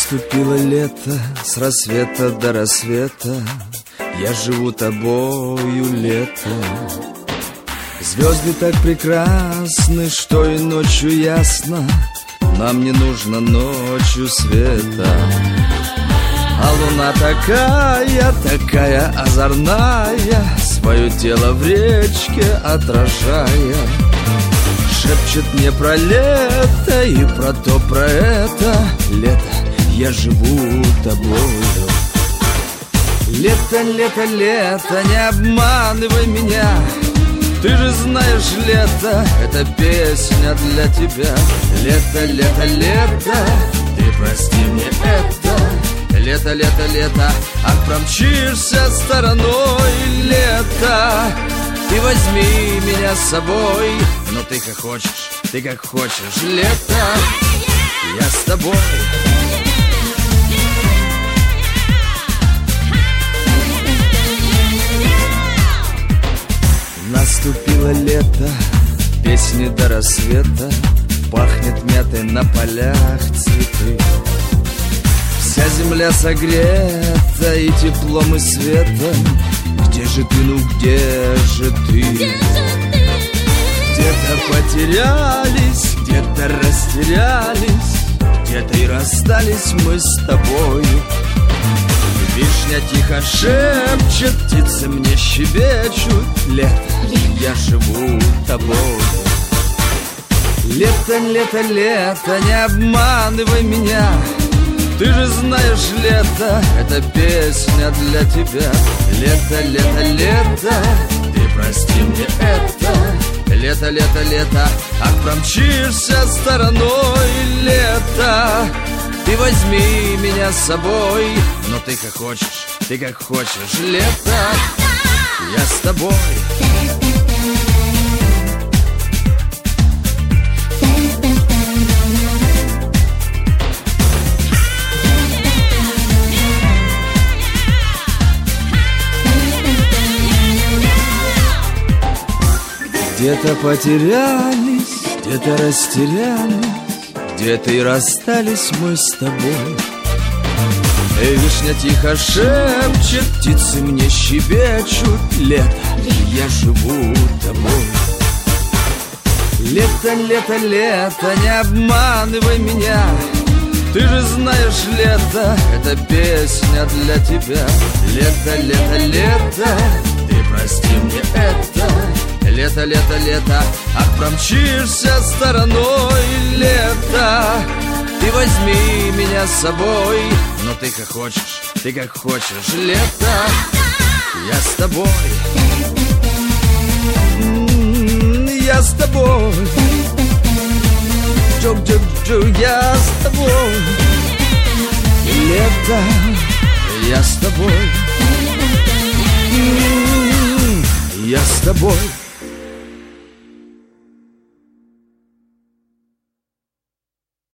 Наступило лето, с рассвета до рассвета я живу тобою, лето. Звезды так прекрасны, что и ночью ясно. Нам не нужно ночью света. А луна такая, такая озорная, свое тело в речке отражая, шепчет мне про лето и про то, про это. Лето, я живу тобою. Лето, лето, лето, не обманывай меня. Ты же знаешь, лето, это песня для тебя. Лето, лето, лето, ты прости мне это. Лето, лето, лето, ах, промчишься стороной. Лето, ты возьми меня с собой. Но ты как хочешь, лето, я с тобой. Наступило лето, песни до рассвета, пахнет мятой на полях цветы. Вся земля согрета и теплом, и светом. Где же ты, ну где же ты? Где-то потерялись, где-то растерялись, где-то и расстались мы с тобою. Вишня тихо шепчет, птицы мне щебечут. Лето, я живу тобой. Лето, лето, лето, не обманывай меня. Ты же знаешь, лето, это песня для тебя. Лето, лето, лето, ты прости мне это. Лето, лето, лето, ах, промчишься стороной. Лето, ты возьми меня с собой. Но ты как хочешь, лето, я с тобой. Где-то потерялись, где-то растерялись, где-то и расстались мы с тобой. Вишня тихо шепчет, птицы мне щебечут. Лето, я живу тобой. Лето, лето, лето, не обманывай меня. Ты же знаешь, лето, это песня для тебя. Лето, лето, лето, ты прости мне это. Лето, лето, лето, ах, промчишься стороной. Лето, ты возьми меня с собой. Но ты как хочешь, лето, я с тобой. Я с тобой. Джо-джо-джо, я с тобой. Лето, я с тобой. Я с тобой.